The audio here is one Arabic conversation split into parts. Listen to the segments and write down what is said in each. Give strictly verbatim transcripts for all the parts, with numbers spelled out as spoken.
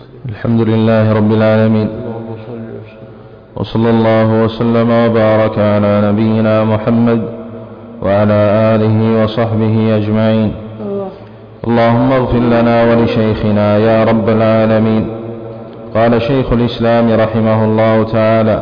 الحمد لله رب العالمين، وصلى الله وسلم وبارك على نبينا محمد وعلى آله وصحبه أجمعين. اللهم اغفر لنا ولشيخنا يا رب العالمين. قال شيخ الإسلام رحمه الله تعالى: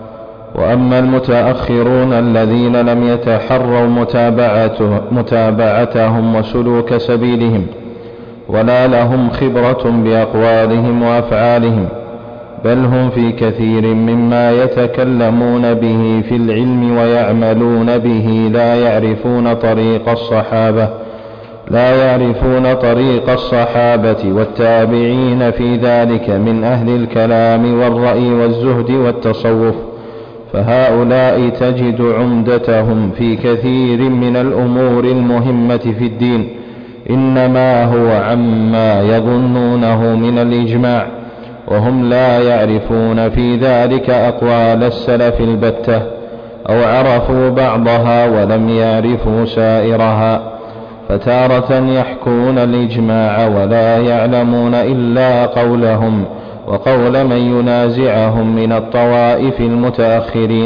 وأما المتأخرون الذين لم يتحروا متابعته متابعتهم وسلوك سبيلهم، ولا لهم خبرة بأقوالهم وأفعالهم، بل هم في كثير مما يتكلمون به في العلم ويعملون به لا يعرفون طريق الصحابة لا يعرفون طريق الصحابة والتابعين في ذلك من أهل الكلام والرأي والزهد والتصوف، فهؤلاء تجد عمدتهم في كثير من الأمور المهمة في الدين إنما هو عما يظنونه من الإجماع، وهم لا يعرفون في ذلك أقوال السلف البتة، أو عرفوا بعضها ولم يعرفوا سائرها، فتارة يحكون الإجماع ولا يعلمون إلا قولهم وقول من ينازعهم من الطوائف المتأخرين،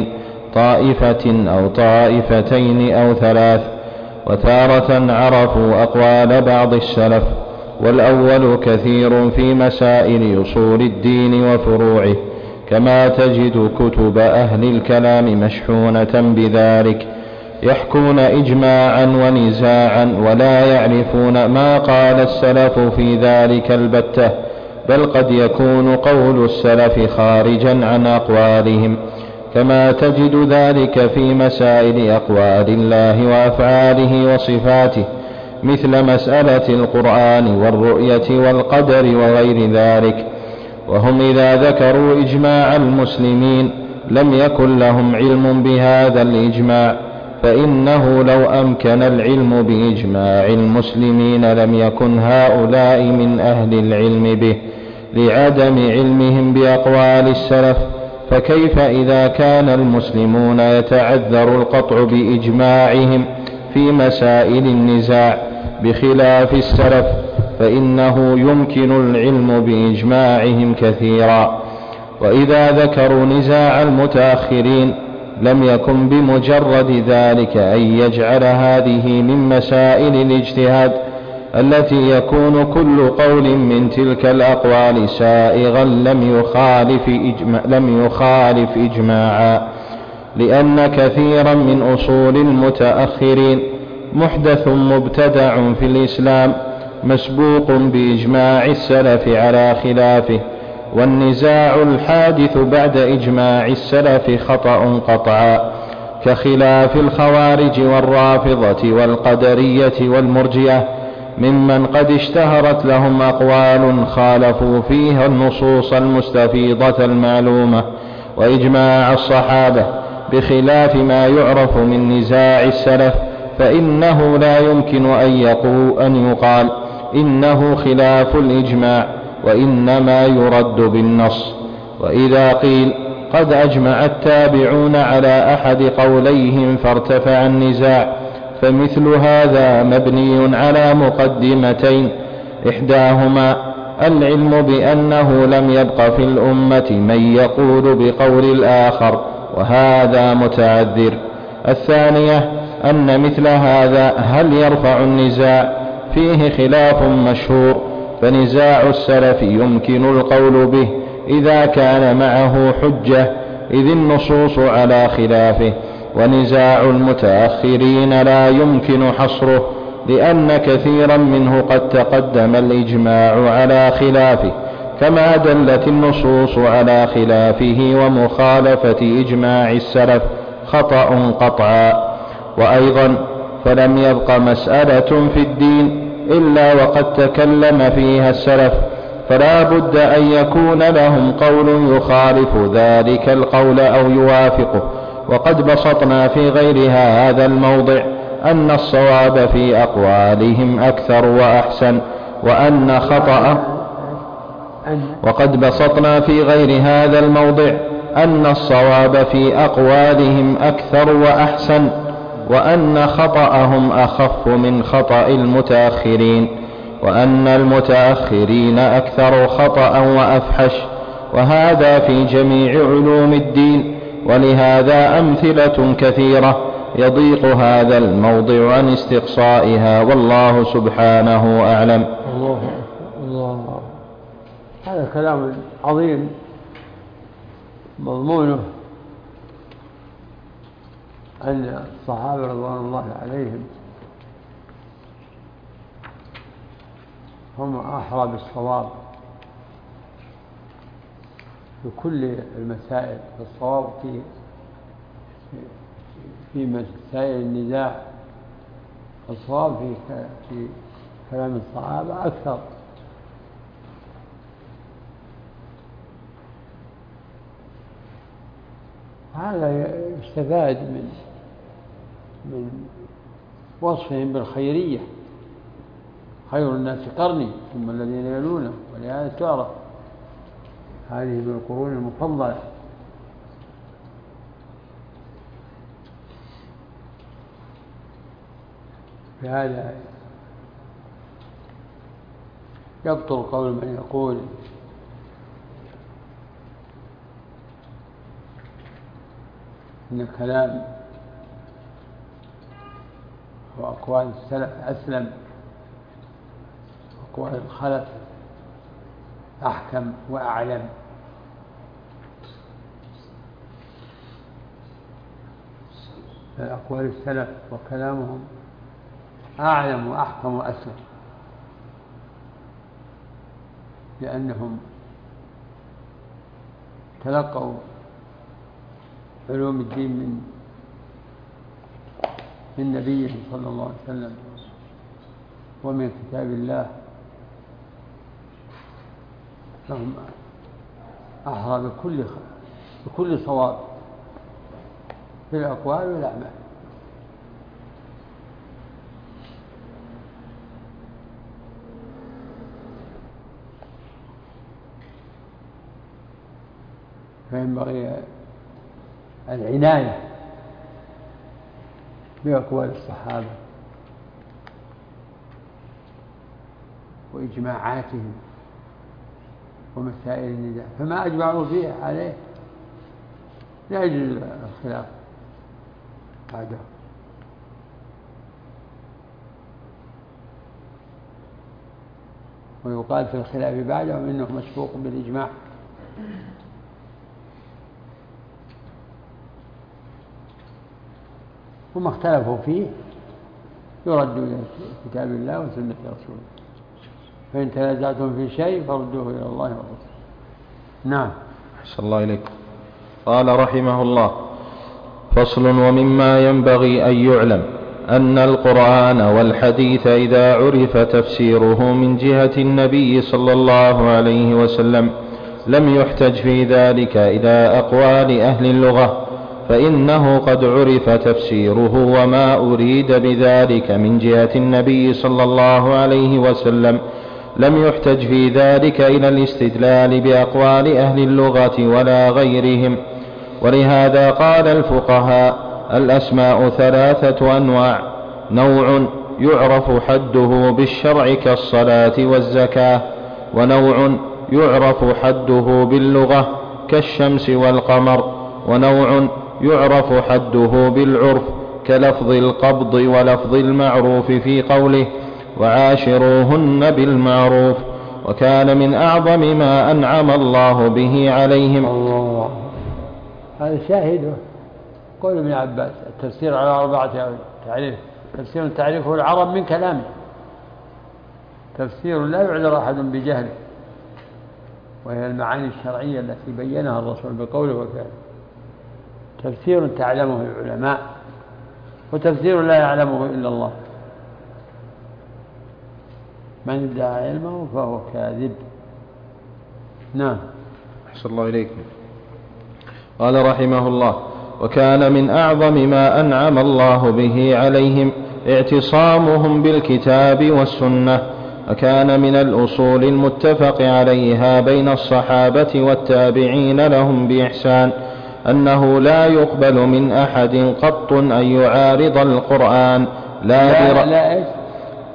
طائفة أو طائفتين أو ثلاث، وتارة عرفوا أقوال بعض السلف، والأول كثير في مسائل أصول الدين وفروعه، كما تجد كتب أهل الكلام مشحونة بذلك، يحكون إجماعا ونزاعا ولا يعرفون ما قال السلف في ذلك البتة، بل قد يكون قول السلف خارجا عن أقوالهم، كما تجد ذلك في مسائل أقوال الله وأفعاله وصفاته، مثل مسألة القرآن والرؤية والقدر وغير ذلك. وهم إذا ذكروا إجماع المسلمين لم يكن لهم علم بهذا الإجماع، فإنه لو أمكن العلم بإجماع المسلمين لم يكن هؤلاء من أهل العلم به لعدم علمهم بأقوال السلف، فكيف إذا كان المسلمون يتعذر القطع بإجماعهم في مسائل النزاع بخلاف السلف، فإنه يمكن العلم بإجماعهم كثيرا. وإذا ذكروا نزاع المتأخرين لم يكن بمجرد ذلك أن يجعل هذه من مسائل الاجتهاد التي يكون كل قول من تلك الأقوال سائغا لم يخالف, إجماع لم يخالف إجماعا، لأن كثيرا من أصول المتأخرين محدث مبتدع في الإسلام مسبوق بإجماع السلف على خلافه، والنزاع الحادث بعد إجماع السلف خطأ قطعا، كخلاف الخوارج والرافضة والقدرية والمرجئة، ممن قد اشتهرت لهم أقوال خالفوا فيها النصوص المستفيضة المعلومة وإجماع الصحابة، بخلاف ما يعرف من نزاع السلف، فإنه لا يمكن أن يقال إنه خلاف الإجماع، وإنما يرد بالنص. وإذا قيل قد أجمع التابعون على أحد قوليهم فارتفع النزاع، فمثل هذا مبني على مقدمتين: إحداهما العلم بأنه لم يبق في الأمة من يقول بقول الآخر، وهذا متعذر. الثانية أن مثل هذا هل يرفع النزاع فيه خلاف مشهور، فنزاع السلف يمكن القول به إذا كان معه حجة، إذ النصوص على خلافه، ونزاع المتأخرين لا يمكن حصره، لأن كثيرا منه قد تقدم الإجماع على خلافه، كما دلت النصوص على خلافه ومخالفة إجماع السلف خطأ قطعا. وأيضا فلم يبق مسألة في الدين إلا وقد تكلم فيها السلف، فلا بد أن يكون لهم قول يخالف ذلك القول أو يوافقه. وقد بسطنا في غير هذا الموضع أن الصواب في أقوالهم أكثر وأحسن، وأن خطأ وقد بسطنا في غير هذا الموضع أن الصواب في أقوالهم أكثر وأحسن، وأن خطأهم أخف من خطأ المتأخرين، وأن المتأخرين أكثر خطأ وأفحش، وهذا في جميع علوم الدين، ولهذا أمثلة كثيرة يضيق هذا الموضع عن استقصائها، والله سبحانه أعلم. الله الله. هذا كلام عظيم مضمونه أن الصحابة رضوان الله عليهم هم أحرى بالصواب في كل المسائل، فالصواب في في مسائل النزاع، الصواب في في كلام الصحابة أكثر. هذا يستفاد من من وصفهم بالخيرية، خير الناس قرني ثم الذين يلونه، ولهذا تعرف هذه بالقرون المفضلة. لهذا يبطل قول من يقول إن كلام وأقوال السلف أسلم، وأقوال الخلف أحكم وأعلم. أقوال السلف وكلامهم أعلم وأحكم وأسلم، لأنهم تلقوا علوم الدين من من نبيه صلى الله عليه وسلم ومن كتاب الله، فهم أحرى بكل بكل صواب في الأقوال والأعمال. فينبغي العناية بأقوال الصحابة وإجماعاتهم ومسائل النزاع، فما أجمعوا فيه عليه لا يجوز الخلاف بعده. ويقال في الخلاف بعده إنه مسبوق بالإجماع. وما اختلفوا فيه يرد إلى كتاب الله وسنة رسوله، فإن تنازعتم في شيء فردوه إلى الله والرسول. نعم. أحسن الله إليكم. قال رحمه الله: فصل. ومما ينبغي أن يعلم أن القرآن والحديث إذا عرف تفسيره من جهة النبي صلى الله عليه وسلم لم يحتج في ذلك إلى أقوال أهل اللغة، فإنه قد عرف تفسيره وما أريد بذلك من جهة النبي صلى الله عليه وسلم، لم يحتج في ذلك إلى الاستدلال بأقوال أهل اللغة ولا غيرهم. ولهذا قال الفقهاء: الأسماء ثلاثة أنواع: نوع يعرف حده بالشرع كالصلاة والزكاة، ونوع يعرف حده باللغة كالشمس والقمر، ونوع يعرف حده بالعرف كلفظ القبض ولفظ المعروف في قوله: وعاشروهن بالمعروف. وكان من أعظم ما أنعم الله به عليهم. الله. هذا شاهده قول ابن عباس: التفسير على أربعة تعريف: تفسير تعريفه العرب من كلامه، تفسير لا يعذر أحد بجهله، وهي المعاني الشرعية التي بينها الرسول بقوله وفعله، تفسير تعلمه العلماء، وتفسير لا يعلمه إلا الله، من ادعى علمه فهو كاذب. نعم. أحسن الله إليكم. قال رحمه الله: وكان من أعظم ما أنعم الله به عليهم اعتصامهم بالكتاب والسنة، وكان من الأصول المتفق عليها بين الصحابة والتابعين لهم بإحسان أنه لا يقبل من أحد قط أن يعارض القرآن لا, لا, لا,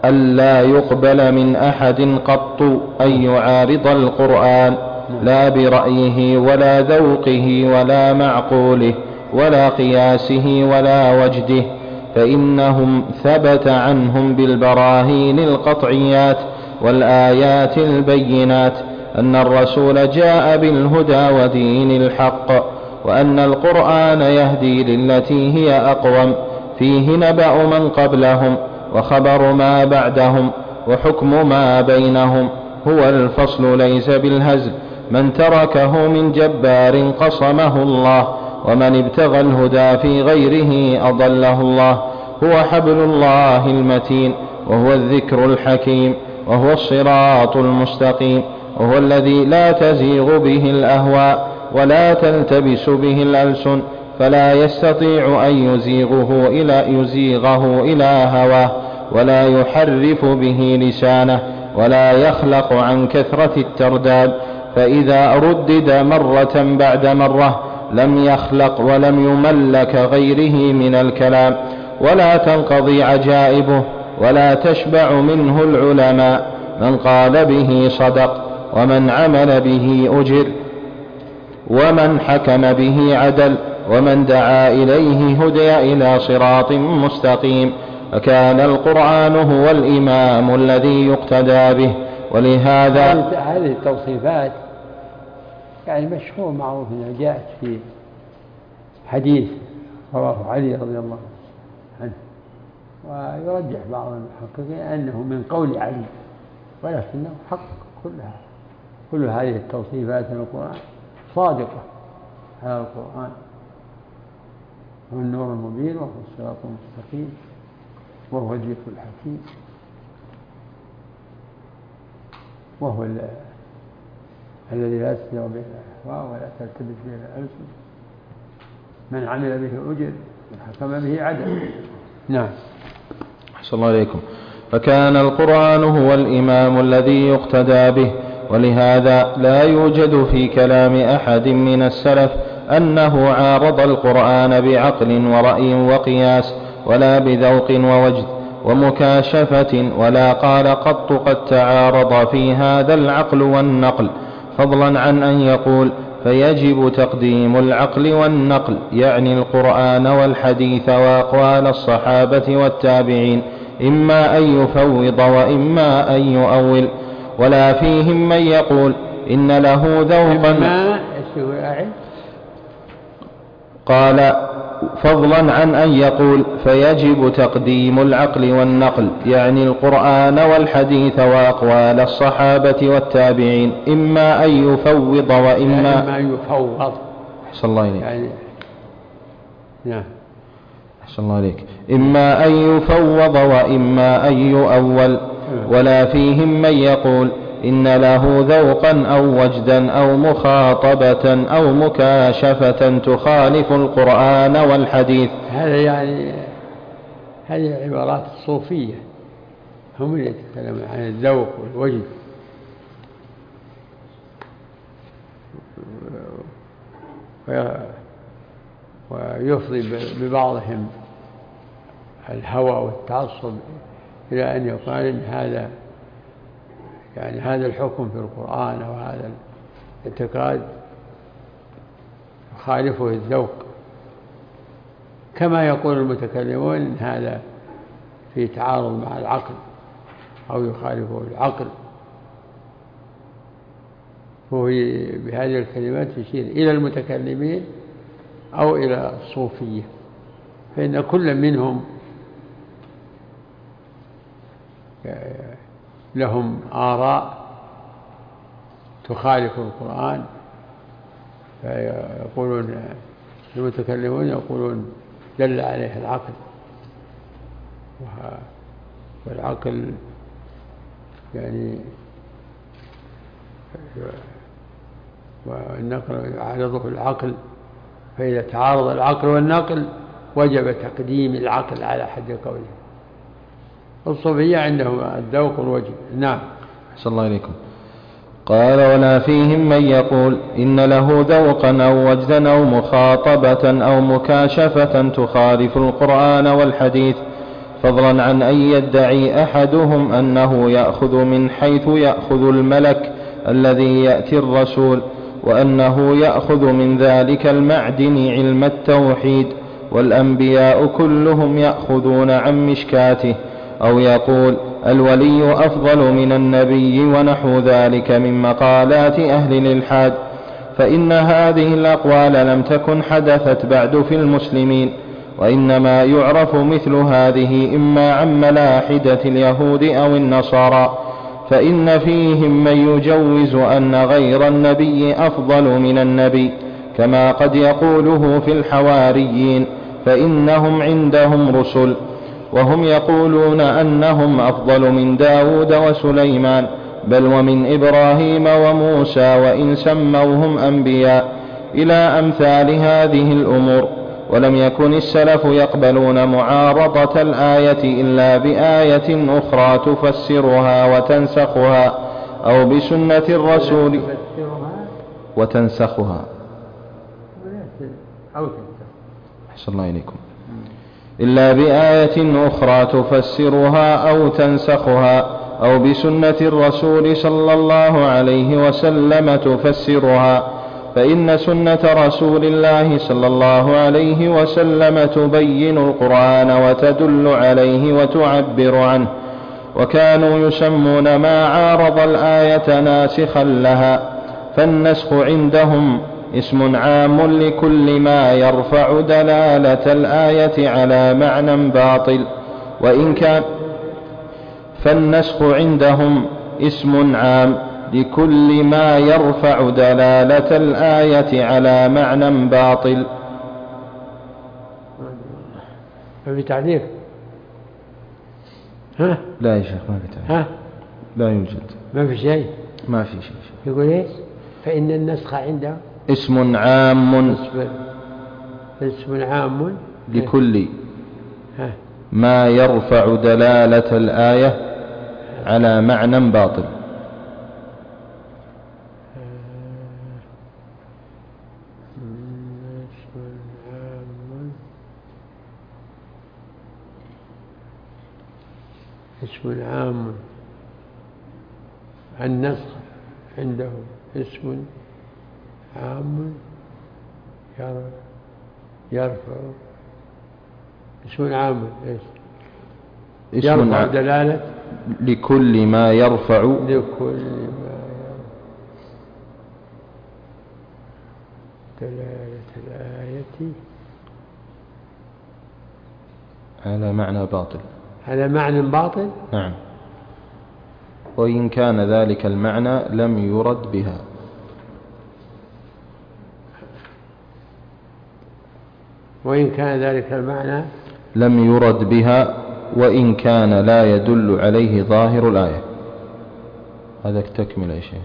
ألا يقبل من أحد قط أن يعارض القرآن، لا برأيه ولا ذوقه ولا معقوله ولا قياسه ولا وجده، فإنهم ثبت عنهم بالبراهين القطعيات والآيات البينات أن الرسول جاء بالهدى ودين الحق، وأن القرآن يهدي للتي هي أقوم، فيه نبأ من قبلهم وخبر ما بعدهم وحكم ما بينهم، هو الفصل ليس بالهزل، من تركه من جبار قصمه الله، ومن ابتغى الهدى في غيره أضله الله، هو حبل الله المتين، وهو الذكر الحكيم، وهو الصراط المستقيم، وهو الذي لا تزيغ به الأهواء ولا تلتبس به الألسن، فلا يستطيع أن يزيغه إلى, يزيغه إلى هواه، ولا يحرف به لسانه، ولا يخلق عن كثرة الترداد، فإذا ردد مرة بعد مرة لم يخلق ولم يملك غيره من الكلام، ولا تنقضي عجائبه، ولا تشبع منه العلماء، من قال به صدق، ومن عمل به أجر، ومن حكم به عدل، ومن دعا إليه هدي إلى صراط مستقيم. فكان القرآن هو الإمام الذي يقتدى به. ولهذا هذه التوصيفات يعني مشهور معروف أنها جاءت في حديث رواه علي رضي الله عنه، ويرجح بعض المحققين أنه من قول علي، ولكنه حق كلها، كل هذه التوصيفات من القرآن صادقة على القرآن، هو النور المبين، وهو الصراط المستقيم، وهو الذكر الحكيم، وهو الذي لا يستوي به الأهواء ولا تلتبس به الألسن، من عمل به أجر وحكم به عدل. نعم. أحسن الله عليكم. فكان القرآن هو الإمام الذي يقتدى به. ولهذا لا يوجد في كلام أحد من السلف أنه عارض القرآن بعقل ورأي وقياس، ولا بذوق ووجد ومكاشفة، ولا قال قط قد تعارض في هذا العقل والنقل، فضلا عن أن يقول فيجب تقديم العقل والنقل، يعني القرآن والحديث وأقوال الصحابة والتابعين، إما أن يفوض وإما أن يؤول. ولا فيهم من يقول إن له ذوقا، قال فضلا عن أن يقول فيجب تقديم العقل والنقل، يعني القرآن والحديث وأقوال الصحابة والتابعين، إما أن يفوض وإما أن يفوض. أحسن الله إليك. يعني نعم. أحسن الله عليك. إما أن يفوض وإما أن يؤول. ولا فيهم من يقول إن له ذوقا أو وجدا أو مخاطبة أو مكاشفة تخالف القرآن والحديث. هذا يعني هذه عبارات الصوفية، هم اللي يتكلمون عن الذوق والوجد، ويفضي ببعضهم الهوى والتعصب إلى أن يقال إن هذا يعني هذا الحكم في القرآن أو هذا الاعتقاد يخالفه الذوق، كما يقول المتكلمون إن هذا في تعارض مع العقل أو يخالفه العقل. وهو بهذه الكلمات يشير إلى المتكلمين أو إلى الصوفية، فإن كل منهم لهم آراء تخالف القرآن، فيقولون المتكلمون يقولون دل عليه العقل، والعقل يعني والنقل يعارضه العقل، فإذا تعارض العقل والنقل وجب تقديم العقل على حد قوله. الصوفية عندهم الذوق والوجه. نعم. أحسن الله إليكم. قال ولا فيهم من يقول إن له ذوقا أو وجدا أو مخاطبة أو مكاشفة تخالف القرآن والحديث، فضلا عن أن يدعي أحدهم أنه يأخذ من حيث يأخذ الملك الذي يأتي الرسول، وأنه يأخذ من ذلك المعدن علم التوحيد، والأنبياء كلهم يأخذون عن مشكاته. أو يقول الولي أفضل من النبي ونحو ذلك من مقالات أهل الإلحاد، فإن هذه الأقوال لم تكن حدثت بعد في المسلمين، وإنما يعرف مثل هذه إما عن ملاحدة اليهود أو النصارى، فإن فيهم من يجوز أن غير النبي أفضل من النبي، كما قد يقوله في الحواريين، فإنهم عندهم رسل، وهم يقولون أنهم أفضل من داود وسليمان، بل ومن إبراهيم وموسى، وإن سموهم أنبياء، إلى أمثال هذه الأمور. ولم يكن السلف يقبلون معارضة الآية إلا بآية أخرى تفسرها وتنسخها، أو بسنة الرسول وتنسخها. أحسن الله إليكم. إلا بآية أخرى تفسرها أو تنسخها، أو بسنة الرسول صلى الله عليه وسلم تفسرها، فإن سنة رسول الله صلى الله عليه وسلم تبين القرآن وتدل عليه وتعبر عنه، وكانوا يسمون ما عارض الآية ناسخا لها، فالنسخ عندهم اسم عام لكل ما يرفع دلالة الآية على معنى باطل، وإن كان فالنسخ عندهم اسم عام لكل ما يرفع دلالة الآية على معنى باطل. ما في تعليق؟ ها؟ لا يا شيخ ما في تعليق. ها؟ لا يوجد. ما في شيء؟ ما في شيء. يقول ايش؟ فإن النسخ عنده اسم عام اسم عام لكل ها؟ ما يرفع دلالة الآية على معنى باطل. اسم عام النسخ عنده اسم عام يرفع اسم عام ايش؟ يرفع ع... دلالة لكل ما يرفع لكل ما يرفع دلالة الآية على معنى باطل. على معنى باطل؟ نعم. وإن كان ذلك المعنى لم يرد بها. وإن كان ذلك المعنى لم يرد بها، وإن كان لا يدل عليه ظاهر الآية. هذا تكمل يا شيخ.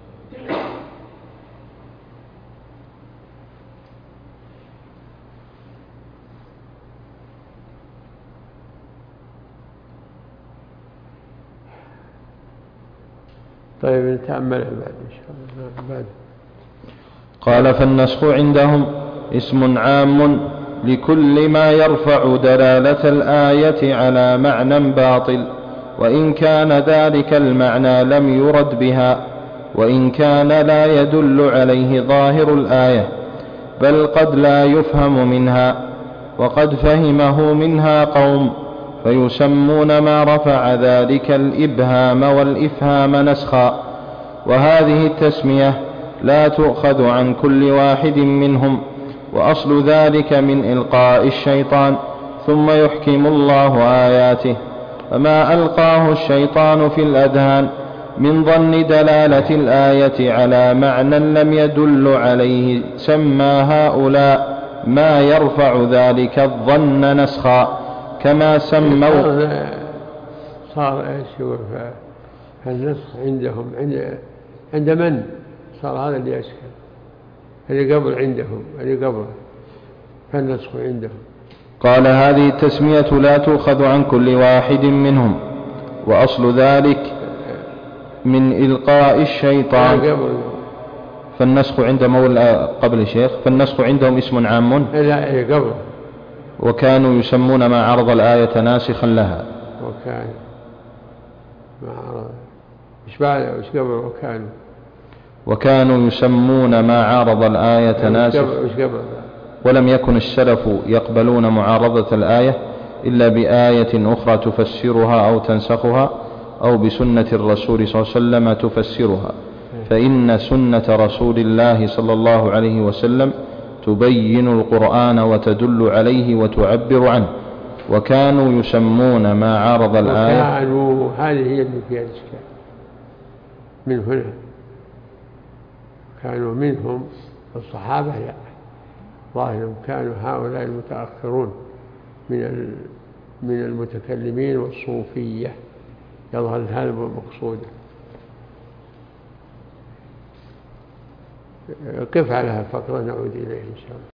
طيب نتأملها بعد إن شاء الله. بعد قال فالنسخ عندهم اسم عام لكل ما يرفع دلالة الآية على معنى باطل، وإن كان ذلك المعنى لم يرد بها، وإن كان لا يدل عليه ظاهر الآية، بل قد لا يفهم منها، وقد فهمه منها قوم فيسمون ما رفع ذلك الإبهام والإفهام نسخا. وهذه التسمية لا تؤخذ عن كل واحد منهم، وأصل ذلك من إلقاء الشيطان، ثم يحكم الله آياته. فما ألقاه الشيطان في الأذهان من ظن دلالة الآية على معنى لم يدل عليه سمى هؤلاء ما يرفع ذلك الظن نسخا، كما سموا. صار ايش النسخ عندهم عند عند من صار هذا اللي يشكل، اللي قبل عندهم اللي قبل فالنسخ عندهم. قال هذه التسمية لا تؤخذ عن كل واحد منهم، وأصل ذلك من إلقاء الشيطان. فالنسخ عندهم قبل الشيخ فالنسخ عندهم اسم عام. لا قبل وكانوا يسمون ما عرض الآية ناسخا لها. وكان ما عرض إيش بعد إيش قبل وكانوا وكانوا يسمون ما عارض الآية ناسخ. ولم يكن السلف يقبلون معارضة الآية إلا بآية أخرى تفسرها أو تنسخها أو بسنة الرسول صلى الله عليه وسلم تفسرها، فإن سنة رسول الله صلى الله عليه وسلم تبين القرآن وتدل عليه وتعبر عنه. وكانوا يسمون ما عارض الآية. وكانوا هذه هي اللي فيها الإشكال من هنا. كانوا منهم الصحابة لا، ظاهرهم كانوا هؤلاء المتأخرون من من المتكلمين والصوفية، يظهر هذا المقصود. قف على الفقرة نعود إليه إن شاء الله.